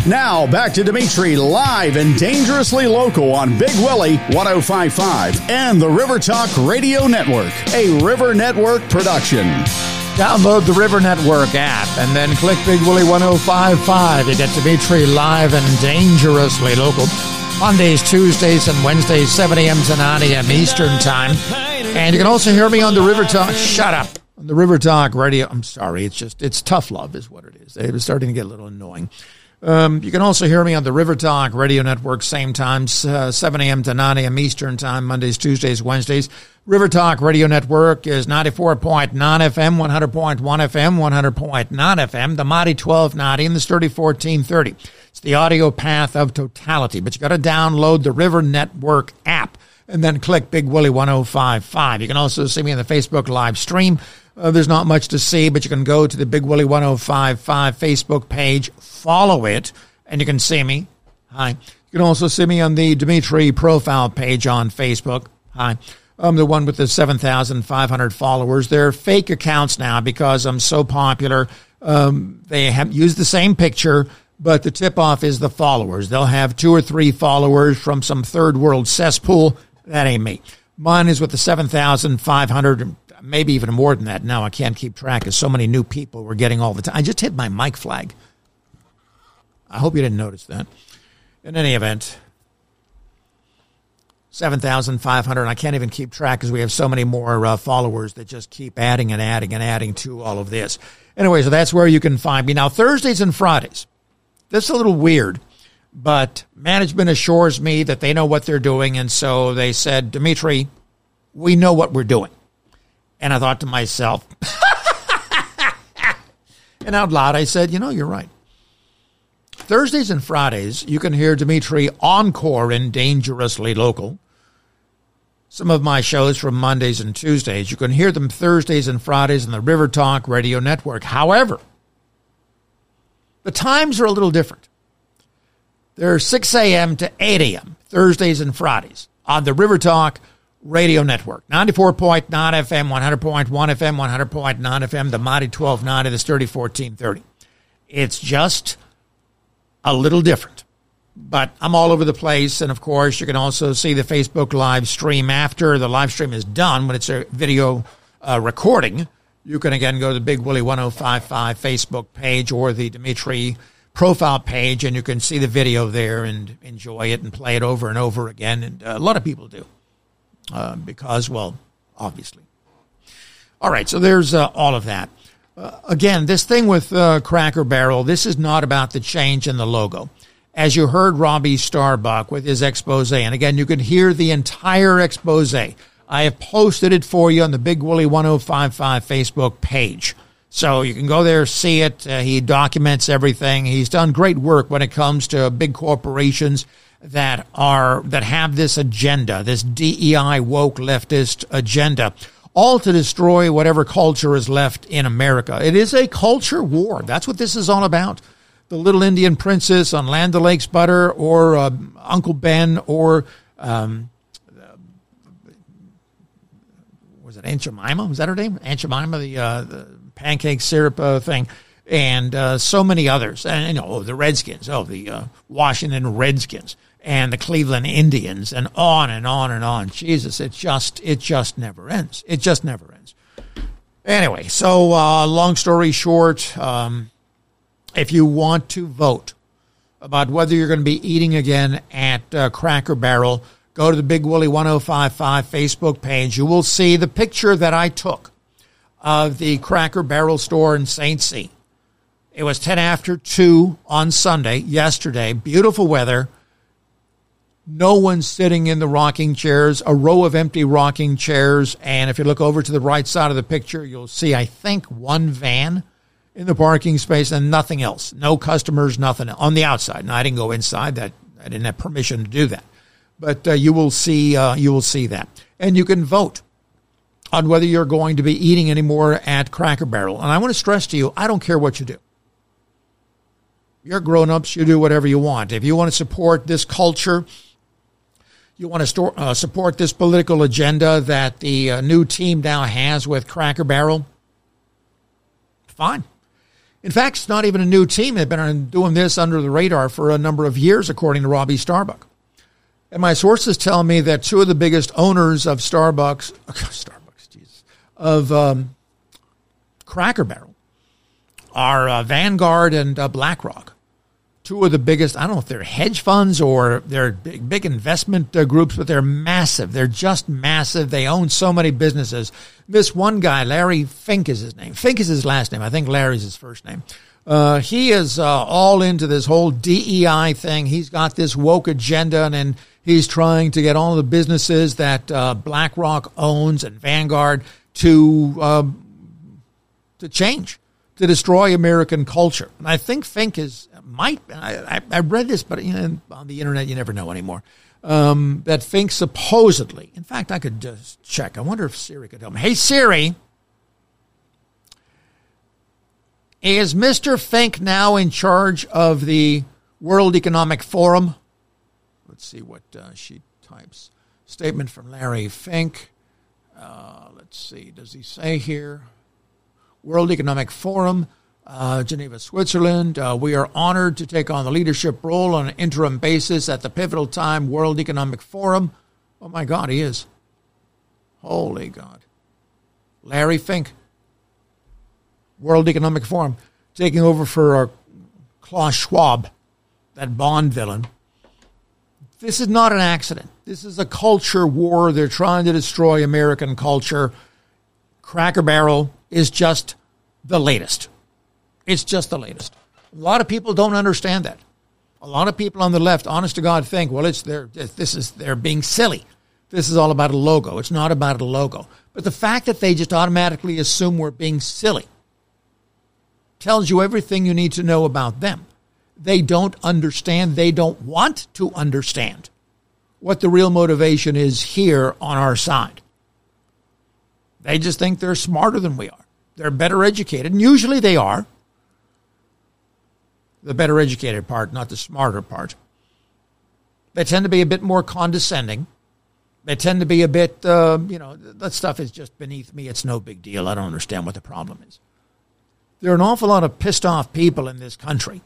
Now, back to Dimitri live and dangerously local on Big Willie 105.5 and the River Talk Radio Network, a River Network production. Download the River Network app and then click Big Willie 105.5. You get Dimitri live and dangerously local. Mondays, Tuesdays, and Wednesdays, 7 a.m. to 9 a.m. Eastern Time. And you can also hear me on the River Talk. Shut up. On the River Talk Radio. I'm sorry. It's tough love is what it is. It was starting to get a little annoying. You can also hear me on the River Talk Radio Network, same times, 7 a.m. to 9 a.m. Eastern Time, Mondays, Tuesdays, Wednesdays. River Talk Radio Network is 94.9 FM, 100.1 FM, 100.9 FM, the Mighty 1290, and the Sturdy 1430. It's the audio path of totality, but you got to download the River Network app and then click Big Willie 105.5. You can also see me on the Facebook live stream. There's not much to see, but you can go to the Big Willie 105.5 Facebook page, follow it, and you can see me. Hi. You can also see me on the Dimitri profile page on Facebook. Hi. I'm the one with the 7,500 followers. They're fake accounts now because I'm so popular. They have used the same picture, but the tip-off is the followers. They'll have 2 or 3 followers from some third world cesspool. That ain't me. Mine is with the 7,500, maybe even more than that. Now I can't keep track of so many new people we're getting all the time. I just hit my mic flag. I hope you didn't notice that. In any event, 7,500. I can't even keep track because we have so many more followers that just keep adding and adding and adding to all of this. Anyway, so that's where you can find me. Now, Thursdays and Fridays. That's a little weird, but management assures me that they know what they're doing, and so they said, Dimitri, we know what we're doing. And I thought to myself, and out loud I said, you're right. Thursdays and Fridays, you can hear Dimitri encore in Dangerously Local. Some of my shows from Mondays and Tuesdays, you can hear them Thursdays and Fridays on the River Talk Radio Network. However, the times are a little different. They're 6 a.m. to 8 a.m. Thursdays and Fridays on the River Talk Radio Network. 94.9 FM, 100.1 FM, 100.9 FM, the Mighty 1290, the Sturdy 1430. It's just a little different. But I'm all over the place, and of course, you can also see the Facebook live stream after the live stream is done. When it's a video recording, you can again go to the Big Willie 105.5 Facebook page or the Dimitri profile page, and you can see the video there and enjoy it and play it over and over again. And a lot of people do because, well, obviously. All right, so there's all of that. Again, this thing with Cracker Barrel, this is not about the change in the logo. As you heard Robbie Starbuck with his expose, and again, you can hear the entire expose. I have posted it for you on the Big Willie 105.5 Facebook page. So you can go there, see it. He documents everything. He's done great work when it comes to big corporations that have this agenda, this DEI woke leftist agenda, all to destroy whatever culture is left in America. It is a culture war. That's what this is all about. The Little Indian Princess on Land O'Lakes butter, or Uncle Ben, or was it Aunt Jemima? Was that her name? Aunt Jemima, the pancake syrup thing, and so many others. And the Redskins, the Washington Redskins, and the Cleveland Indians, and on and on and on. Jesus, it just never ends. It just never ends. Anyway, so long story short. If you want to vote about whether you're going to be eating again at Cracker Barrel, go to the Big Willie 105.5 Facebook page. You will see the picture that I took of the Cracker Barrel store in St. C. It was 10 after 2 on Sunday, yesterday. Beautiful weather. No one sitting in the rocking chairs, a row of empty rocking chairs. And if you look over to the right side of the picture, you'll see, I think, one van in the parking space and nothing else. No customers, nothing on the outside. Now, I didn't go inside. That I didn't have permission to do that. But you will see that. And you can vote on whether you're going to be eating anymore at Cracker Barrel. And I want to stress to you, I don't care what you do. You're grown-ups. You do whatever you want. If you want to support this culture, you want to support this political agenda that the new team now has with Cracker Barrel, fine. In fact, it's not even a new team. They've been doing this under the radar for a number of years, according to Robbie Starbuck. And my sources tell me that two of the biggest owners of Cracker Barrel are Vanguard and BlackRock. Two of the biggest, I don't know if they're hedge funds or they're big investment groups, but they're massive. They're just massive. They own so many businesses. This one guy, Larry Fink is his name. Fink is his last name. I think Larry's his first name. He is all into this whole DEI thing. He's got this woke agenda, and he's trying to get all the businesses that BlackRock owns and Vanguard to change, to destroy American culture. And I think Fink I read this, but on the internet you never know anymore, that Fink supposedly, in fact, I could just check. I wonder if Siri could help me. Hey, Siri, is Mr. Fink now in charge of the World Economic Forum? Let's see what she types. Statement from Larry Fink. Let's see. Does he say here? World Economic Forum, Geneva, Switzerland. We are honored to take on the leadership role on an interim basis at the pivotal time World Economic Forum. Oh, my God, he is. Holy God. Larry Fink, World Economic Forum, taking over for Klaus Schwab, that Bond villain. This is not an accident. This is a culture war. They're trying to destroy American culture. Cracker Barrel is just the latest. It's just the latest. A lot of people don't understand that. A lot of people on the left, honest to God, think, well, they're being silly. This is all about a logo. It's not about a logo. But the fact that they just automatically assume we're being silly tells you everything you need to know about them. They don't understand. They don't want to understand what the real motivation is here on our side. They just think they're smarter than we are. They're better educated, and usually they are. The better educated part, not the smarter part. They tend to be a bit more condescending. They tend to be a bit, that stuff is just beneath me. It's no big deal. I don't understand what the problem is. There are an awful lot of pissed off people in this country.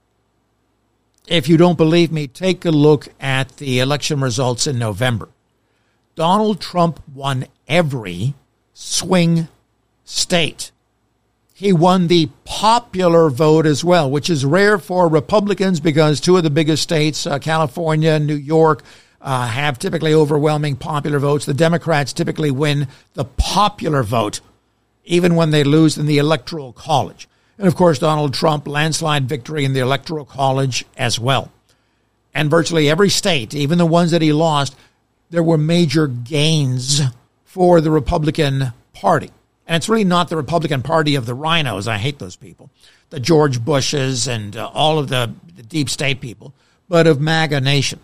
If you don't believe me, take a look at the election results in November. Donald Trump won every swing state. He won the popular vote as well, which is rare for Republicans because two of the biggest states, California and New York, have typically overwhelming popular votes. The Democrats typically win the popular vote, even when they lose in the Electoral College. And, of course, Donald Trump, landslide victory in the Electoral College as well. And virtually every state, even the ones that he lost, there were major gains for the Republican Party. And it's really not the Republican Party of the rhinos. I hate those people. The George Bushes and all of the deep state people, but of MAGA Nation.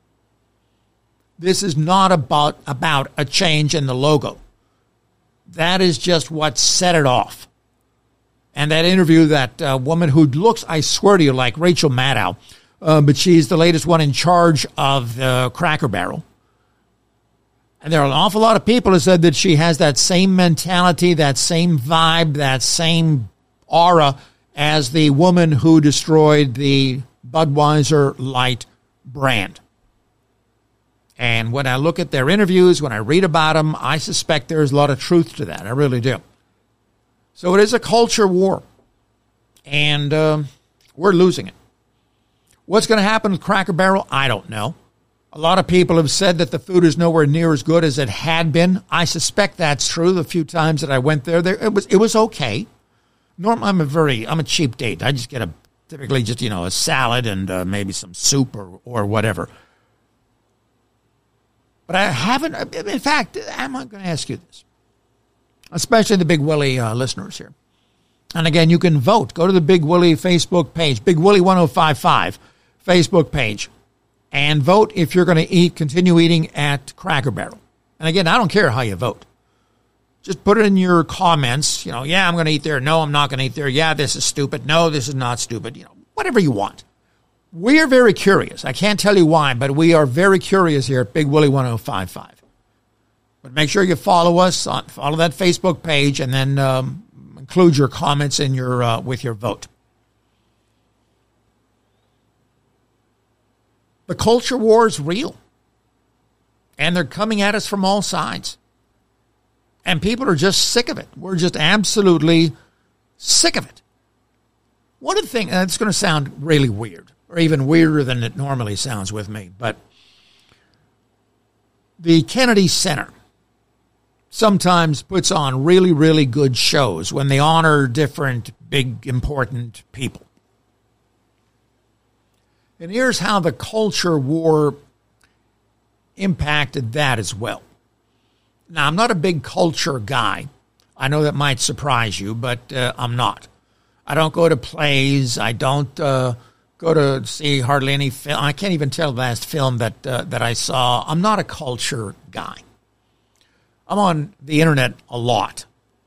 This is not about a change in the logo. That is just what set it off. And that interview, that woman who looks, I swear to you, like Rachel Maddow, but she's the latest one in charge of the Cracker Barrel. And there are an awful lot of people who said that she has that same mentality, that same vibe, that same aura as the woman who destroyed the Budweiser Light brand. And when I look at their interviews, when I read about them, I suspect there's a lot of truth to that. I really do. So it is a culture war, and we're losing it. What's going to happen with Cracker Barrel? I don't know. A lot of people have said that the food is nowhere near as good as it had been. I suspect that's true. The few times that I went there it was okay. I'm a cheap date. I just get typically just a salad and maybe some soup or whatever. But I haven't. In fact, I'm not going to ask you this, especially the Big Willie listeners here. And again, you can vote. Go to the Big Willie Facebook page, Big Willie 1055 Facebook page, and vote if you're going to continue eating at Cracker Barrel. And again, I don't care how you vote. Just put it in your comments. Yeah, I'm going to eat there. No, I'm not going to eat there. Yeah, this is stupid. No, this is not stupid. Whatever you want. We are very curious. I can't tell you why, but we are very curious here at Big Willie 1055. But make sure you follow us, follow that Facebook page, and then include your comments in your with your vote. The culture war is real. And they're coming at us from all sides. And people are just sick of it. We're just absolutely sick of it. One of the things, and it's going to sound really weird, or even weirder than it normally sounds with me, but the Kennedy Center sometimes puts on really, really good shows when they honor different big, important people. And here's how the culture war impacted that as well. Now, I'm not a big culture guy. I know that might surprise you, but I'm not. I don't go to plays. I don't go to see hardly any film. I can't even tell the last film that I saw. I'm not a culture guy. I'm on the internet a lot.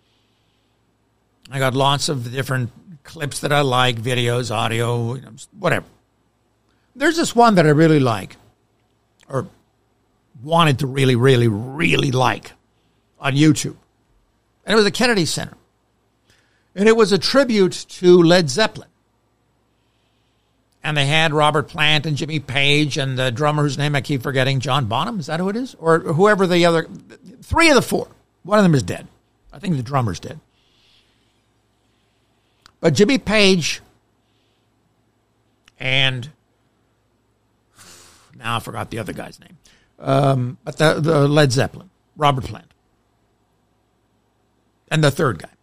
I got lots of different clips that I like, videos, audio, whatever. There's this one that I really like, or wanted to really, really, really like on YouTube. And it was the Kennedy Center. And it was a tribute to Led Zeppelin. And they had Robert Plant and Jimmy Page and the drummer whose name I keep forgetting, John Bonham, is that who it is? Or whoever the other, 3 of the 4. One of them is dead. I think the drummer's dead. But Jimmy Page and, now I forgot the other guy's name. But the Led Zeppelin, Robert Plant. And the third guy.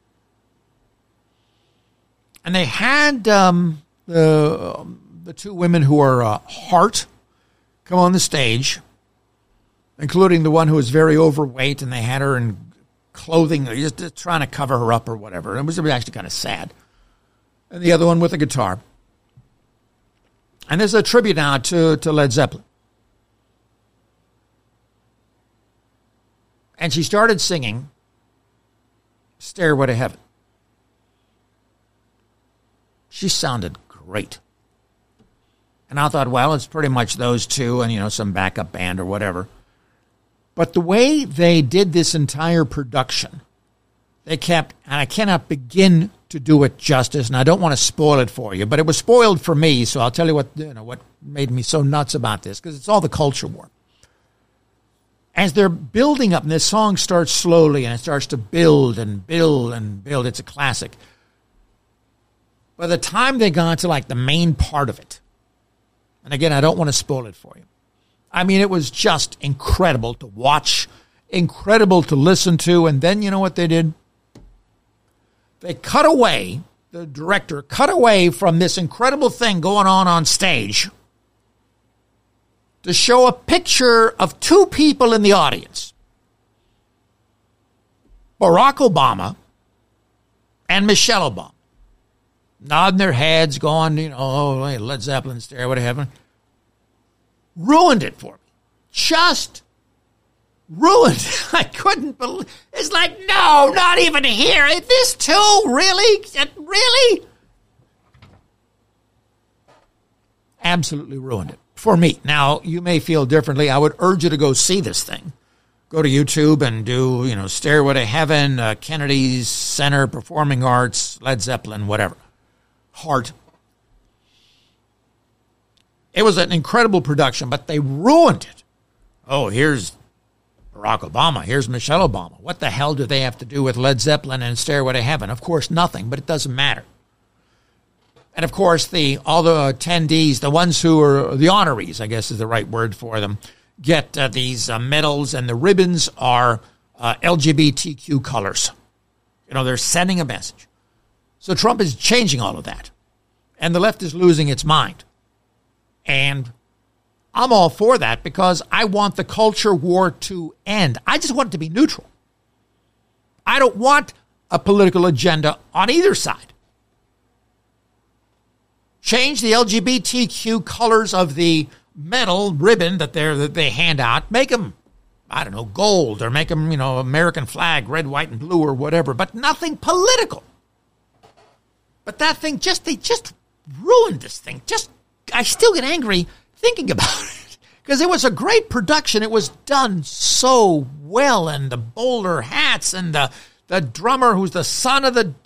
And they had the 2 women who are Heart come on the stage, including the one who was very overweight, and they had her in clothing, just trying to cover her up or whatever. It was actually kind of sad. And the other one with a guitar. And there's a tribute now to Led Zeppelin. And she started singing Stairway to Heaven. She sounded great. And I thought, well, it's pretty much those 2 and, some backup band or whatever. But the way they did this entire production, they kept, and I cannot begin to do it justice, and I don't want to spoil it for you, but it was spoiled for me, so I'll tell you what made me so nuts about this, because it's all the culture war. As they're building up, and this song starts slowly, and it starts to build and build and build. It's a classic. By the time they got to like the main part of it, and again, I don't want to spoil it for you. I mean, it was just incredible to watch, incredible to listen to, and then you know what they did? They cut away, the director cut away from this incredible thing going on stage to show a picture of 2 people in the audience. Barack Obama and Michelle Obama. Nodding their heads, going, Led Zeppelin, Stairway to Heaven. Ruined it for me. Just ruined it. I couldn't believe. It's like, no, not even here. This too? Really? Really? Absolutely ruined it for me. Now, you may feel differently. I would urge you to go see this thing. Go to YouTube and do, Stairway to Heaven, Kennedy Center, Performing Arts, Led Zeppelin, whatever. Heart. It was an incredible production, but they ruined it. Oh, here's Barack Obama. Here's Michelle Obama. What the hell do they have to do with Led Zeppelin and Stairway to Heaven? Of course, nothing, but it doesn't matter. And, of course, all the attendees, the ones who are the honorees, I guess is the right word for them, get these medals, and the ribbons are LGBTQ colors. They're sending a message. So Trump is changing all of that. And the left is losing its mind. And I'm all for that because I want the culture war to end. I just want it to be neutral. I don't want a political agenda on either side. Change the LGBTQ colors of the medal ribbon that they hand out. Make them, gold, or make them, American flag, red, white, and blue, or whatever. But nothing political. But that thing they just ruined this thing. I still get angry thinking about it because it was a great production. It was done so well, and the bowler hats and the the drummer who's the son of the...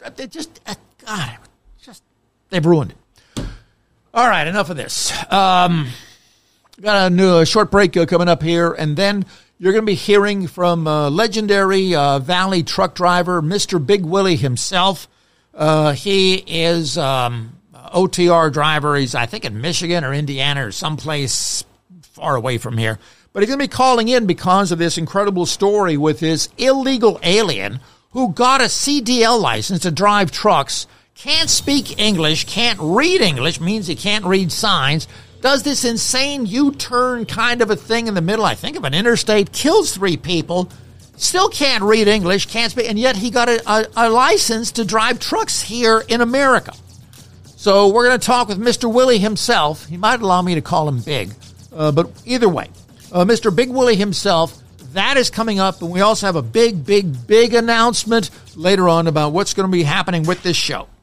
they've ruined it. All right, enough of this. Got a short break coming up here, and then you're going to be hearing from legendary Valley truck driver, Mr. Big Willie himself. He is OTR driver. He's, I think, in Michigan or Indiana or someplace far away from here. But he's going to be calling in because of this incredible story with his illegal alien who got a CDL license to drive trucks, can't speak English, can't read English, means he can't read signs, does this insane U-turn kind of a thing in the middle, I think, of an interstate, kills 3 people, still can't read English, can't speak, and yet he got a license to drive trucks here in America. So we're going to talk with Mr. Willie himself. He might allow me to call him Big, but either way, Mr. Big Willie himself, that is coming up, and we also have a big announcement later on about what's going to be happening with this show.